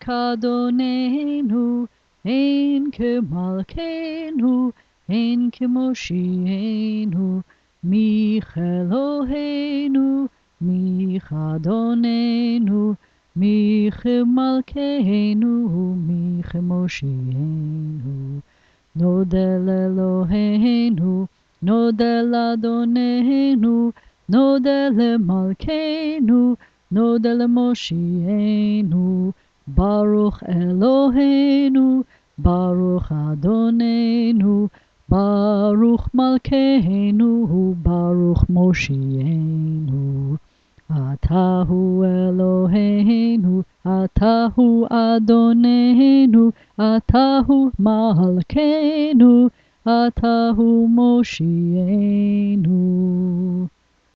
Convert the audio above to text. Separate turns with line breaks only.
כאדוננו, אין כמלכנו, אין כמושיענו, מי כאלוהינו, מי כאדוננו, מי כמלכנו, מי כמושיענו. נודה לאלוהינו, נודה לאדוננו, נודה למלכנו, נודה למושיענו. ברוך אלוהינו, ברוך אדוננו, ברוך מלכנו, ברוך מושיענו. אתה הוא אלוהינו, אתה הוא אדוננו, אתה הוא מלכנו, אתה הוא מושיענו.